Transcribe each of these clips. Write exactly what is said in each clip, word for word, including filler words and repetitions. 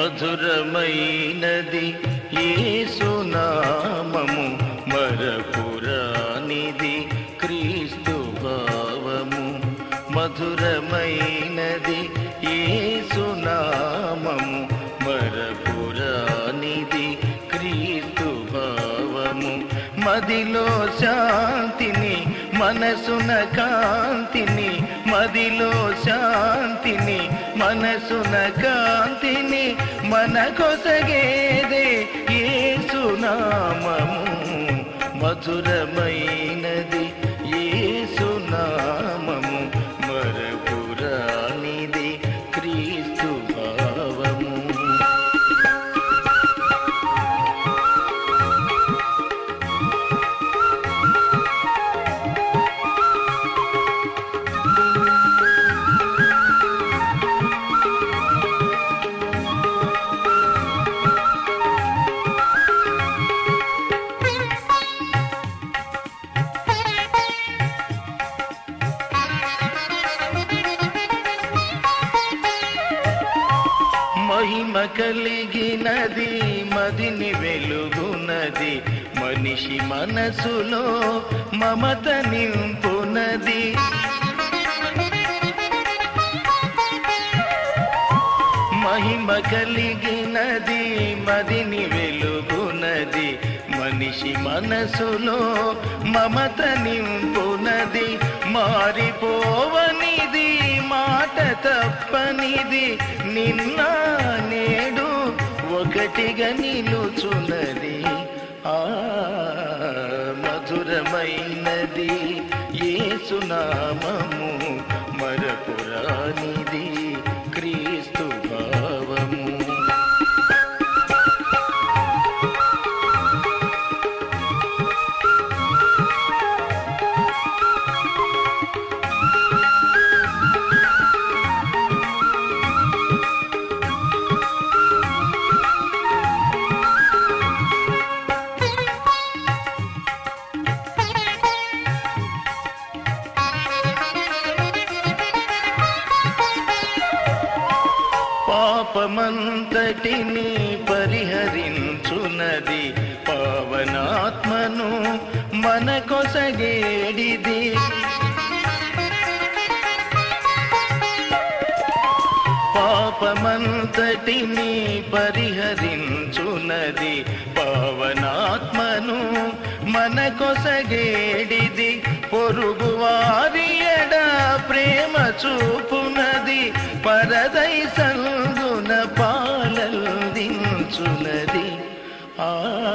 మధురమైనది యేసునామము మరపురానిది క్రీస్తు భావము. మధురమైనది యేసునామము మరపురానిది క్రీస్తు భావము. మదిలో శాంతిని మనసున కాంతిని, మదిలో శాంతిని మనసున కాంతిని మనకొసగేదే యేసునామము. మధురమైనది యేసునామము మరపురానిది క్రీస్తు భావము. మహిమ కలిగినది మదిని వెలుగునది, మనిషి మనసులో మమత నింపునది. మహిమ కలిగినది మదిని వెలుగునది, మనిషి మనసులో మమత నింపునది. మారిపోవనిది మాట తప్పనిది, నిన్న నేడు ఒకటిగా నిలుచున్నది. ఆ మధురమైనది యేసునామము మరపురానిది క్రీస్తు భావము. పాపమంతటిని పరిహరించునది, పావనాత్మను మనకొసగేడిది. పాపమంతటిని పరిహరించునది, పావనాత్మను మనకొసగేడిది. పొరుగువారి ఎడ ప్రేమ చూపునది, పరదైసందున పాలందించునది. ఆ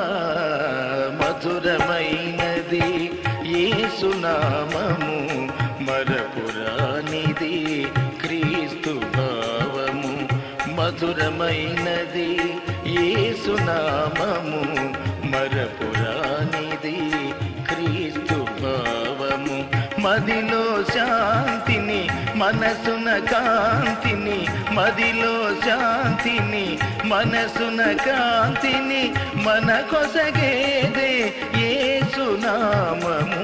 మధురమైనది యేసునామము మరపురానిది క్రీస్తు భావము. మధురమైనది యేసునామము మరపురానిది క్రీస్తు భావము. మదిలో శాంతిని మనసున కాంతిని, మదిలో శాంతిని మనసున కాంతిని మనకొసగేదే యేసునామము.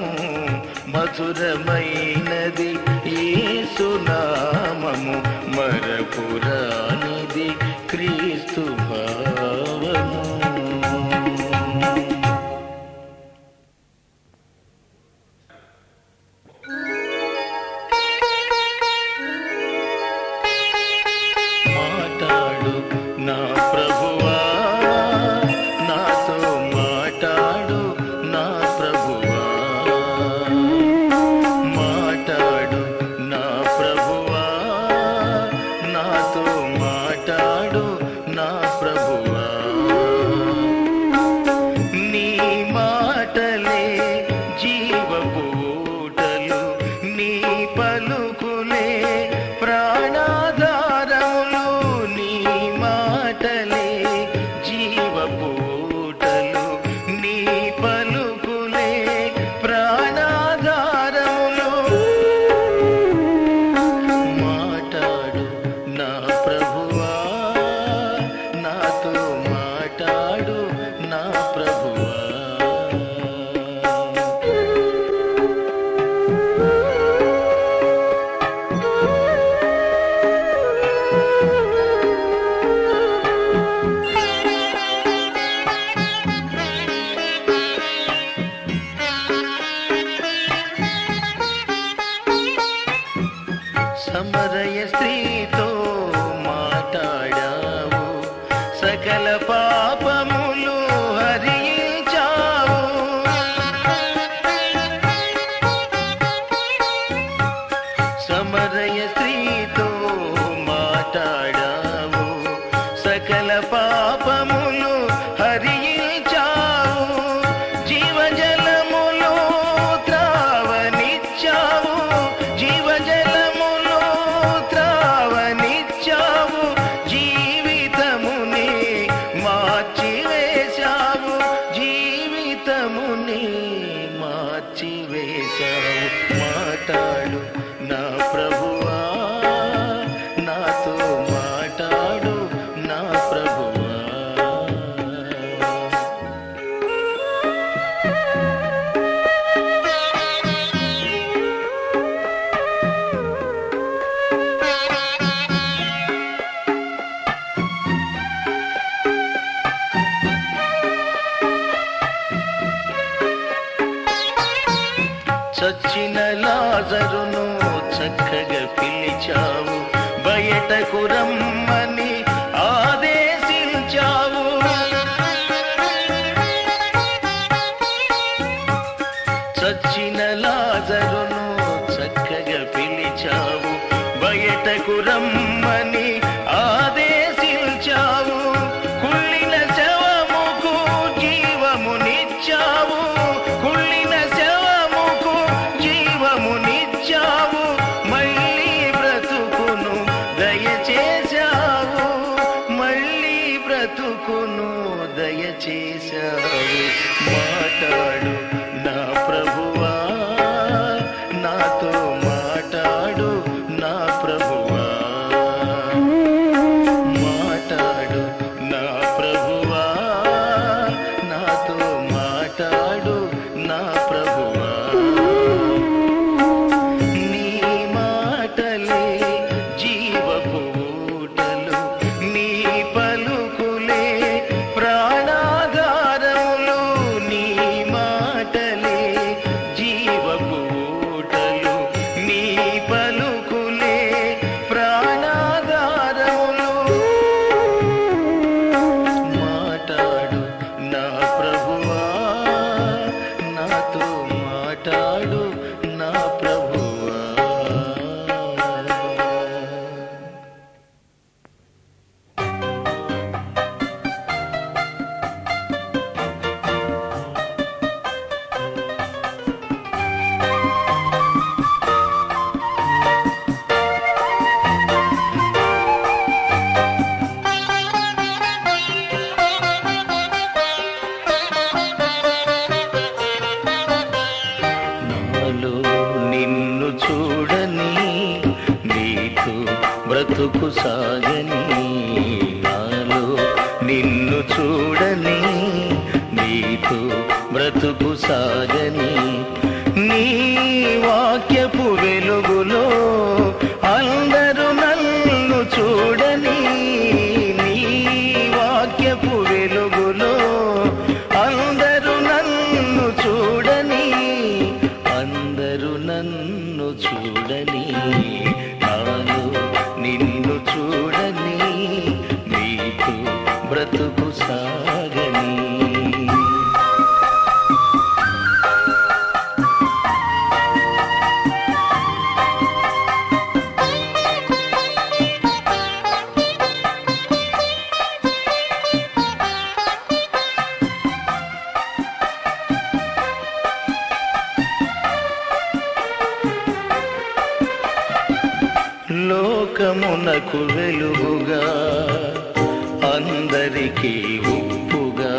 మధురమైనది యేసునామము మరపురానిది క్రీస్తు భావము. మాటాడు నా ప్రభువా, నాతో మాటాడు నా ప్రభువా, మాటాడు నా ప్రభువా, నాతో మాటాడు నా ప్రభువా. నీ మాటలే జీవపు ఊటలు, నీ పలుకులే ప్రాణాధారములు, నీ మాటలే సకల పాపములు హరించావు, జీవజలములు త్రావనిచ్చావు, జీవజలములు త్రావనిచ్చావు, జీవితముని మార్చివేశావు, జీవితముని మార్చివేశావు. మాట్లాడు నా ప్రభువా, నాతో మాట్లాడు నా ప్రభువా. చచ్చిన లాజరును చక్కగా పిలిచావు, బయటకు రమ్మని ఆదేశించావు. చచ్చిన లాజరును చక్కగా పిలిచావు, బయటకు రమ్మని ఆదేశించావు. కుళ్ళిన శవముకు జీవమునిచ్చావు, కుళ్ళిన శవముకు జీవమునిచ్చావు, మళ్ళీ బ్రతుకును దయచేశావు, మళ్ళీ బ్రతుకును దయచేశావు. మాట్లాడు నా ప్రభువా, నాతో మాట్లాడు నా ప్రభువా. మాట్లాడు నా ప్రభువా, నాతో మాట్లాడు నా ప్రభువా. నీ మాటలే జీవపు ఊటలు, నీ పలుకులే ప్రాణాధారములు, నీ మాటలే జీవపు ఊటలు, నీ పలుకులే ప్రాణాధారములు. మాట్లాడు నా ప్రభువా, నాతో మాట్లాడు నా ప్రభువా. నాలో నిన్ను చూడని, నీతో బ్రతుకు సాగని, నాలో నిన్ను చూడని, నీతో బ్రతుకు సాగని. నీ వాక్యపు వెలుగులో అందరూ నన్ను చూడని, నీ వాక్యపు వెలుగులో అందరూ నన్ను చూడని, అందరూ నన్ను చూడని. నాలో నిన్ను చూడని, నీతో బ్రతుకు సాగని. లోకమునకు వెలుగుగా, అందరికీ ఉప్పుగా,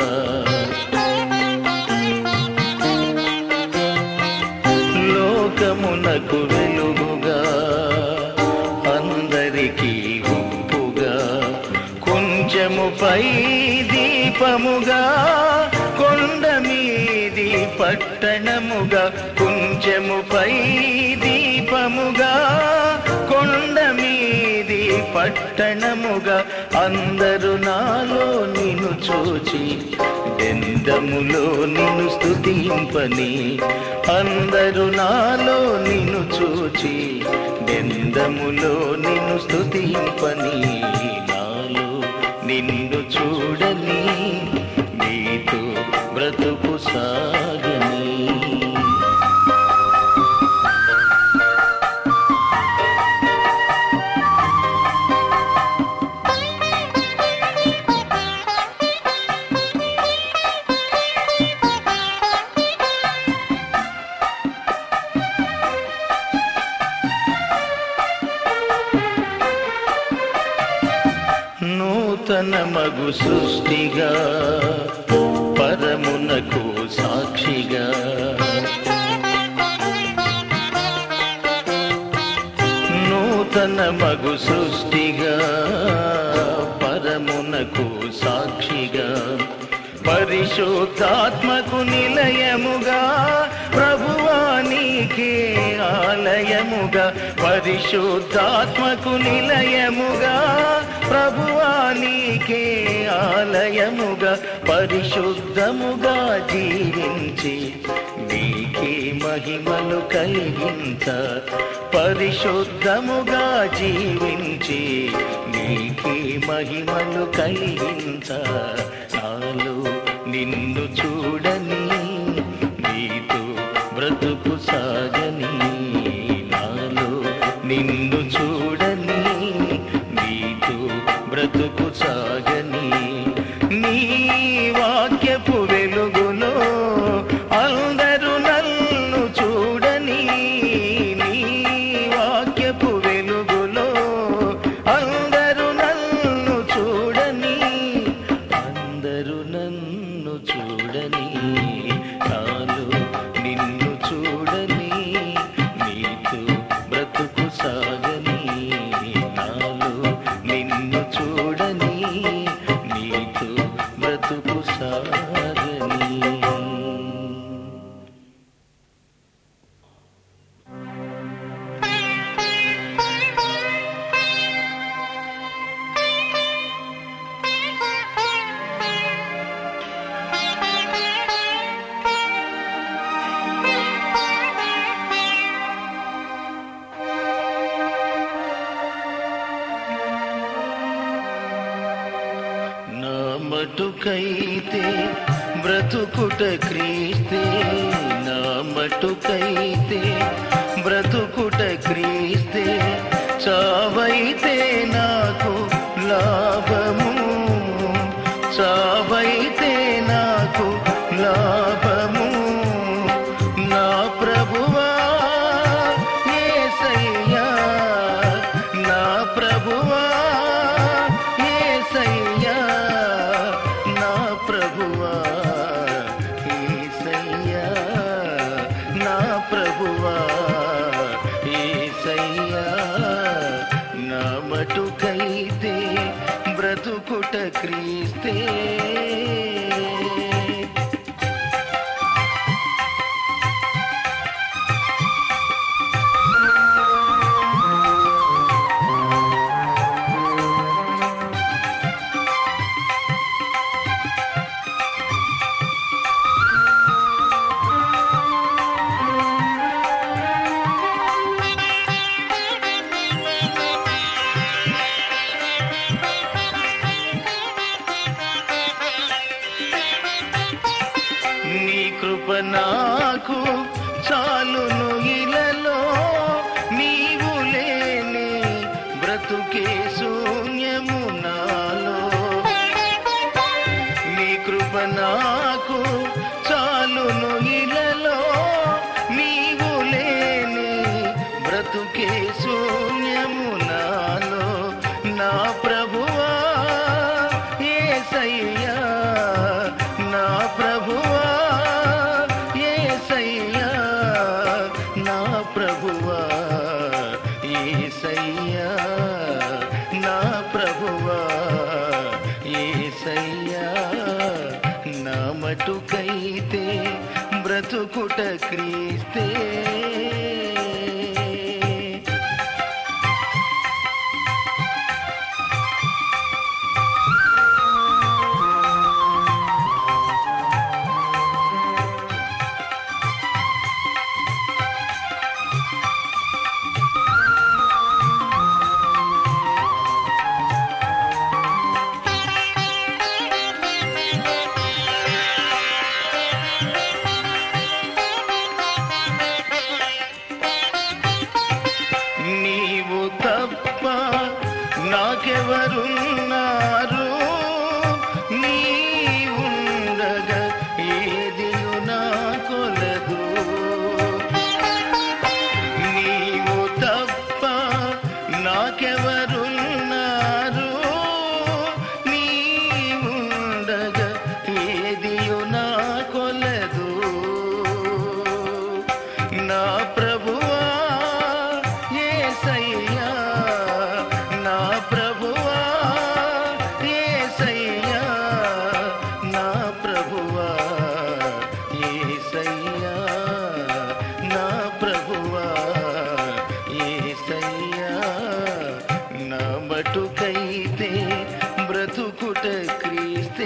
లోకమునకు వెలుగుగా, అందరికీ ఉప్పుగా, కొంచెముపై దీపముగా, కొండ మీది పట్టణముగా, కొంచెముపై దీపముగా, కొండ మీది పట్టణముగా, అందరూ నాలో నిన్ను చూచి దెందములో నిన్ను స్తుతింపని, అందరూ నాలో నిన్ను చూచి దెందములో నిన్ను స్తుతింపని. నాలో నిన్ను చూడని, నీతో బ్రతుకు సాగని. మగు సృష్టిగా పరమునకు సాక్షిగా నూతన మగు సృష్టిగా పరమునకు సాక్షిగా పరిశుద్ధాత్మకు నిలయముగా ప్రభువా నీకే ఆలయముగా పరిశుద్ధాత్మకు నిలయముగా ప్రభువా నీకే ఆలయముగా పరిశుద్ధముగా జీవించి నీకే మహిమలు కలిగించ పరిశుద్ధముగా జీవించి నీకే మహిమలు కలిగించ నాలో నిన్ను చూడని నీతో బ్రతుకు సాగని నాలో నిన్ను చూడని నీతో బ్రతుకు సాగని నీ వాక్యపు వెలుగులో అందరూ నన్ను చూడని నీ వాక్యపు వెలుగులో అందరూ నన్ను చూడని అందరూ నన్ను చూడని నాలో నిన్ను చూడని నీతో బ్రతుకు సాగని నాలో నిన్ను చూడని నీతో బ్రతుకు సాగని నా మటుకైతే బ్రతుకుట క్రీస్తే నా మటుకైతే బ్రతుకుట క్రీస్తే చావైతే నాకు లాభము చావైతే నాకు లాభము నా ప్రభువా యేసయ్యా నా ప్రభువా యేసయ్యా నా ప్రభువా యేసయ్యా నా ప్రభువా యేసయ్యా నా మటుకైతే బ్రతుకుట క్రీస్తే నీ కృప నాకు చాలును ఇలలో నీవు లేని బ్రతుకే శూన్యము నాలో నీ కృప నాకు చాలును ఇలలో నీవు లేని బ్రతుకే శూన్యము నాలో నా ప్రభువా యేసయ్యా నా ప్రభువా యేసయ్యా నా ప్రభువా యేసయ్యా నా ప్రభువా యేసయ్యా నా మటుకైతే బ్రతుకుట క్రీస్తే బ్రతుకుట క్రీస్తే.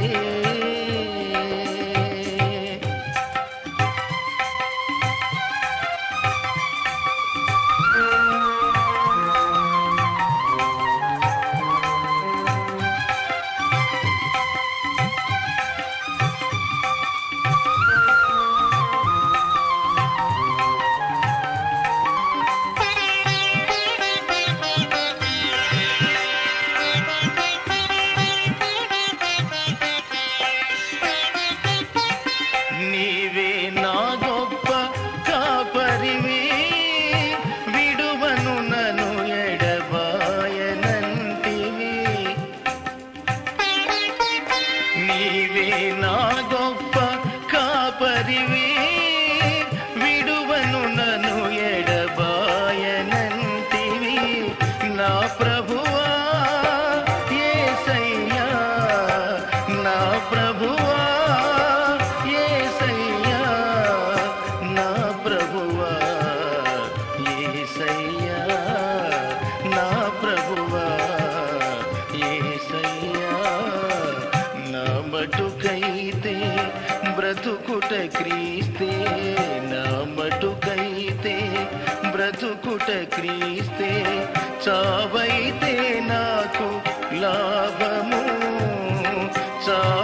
నీవే నా గొప్ప కాపరివి, విడువను నన్ను ఎడబాయనంటివి. నీవే నా గొప్ప కాపరివి, విడువను నన్ను ఎడబాయనంటివి. నా ప్రభువా యేసయ్యా, నా ప్రభువా యేసయ్యా, నా ప్రభువా యేసయ్యా, నా ప్రభువా యేసయ్యా. నా మటుకైతే బ్రతుకుట క్రీస్తే, నా మటుకైతే బ్రతుకుట క్రీస్తే. చావైతే నాకు లాభము, చా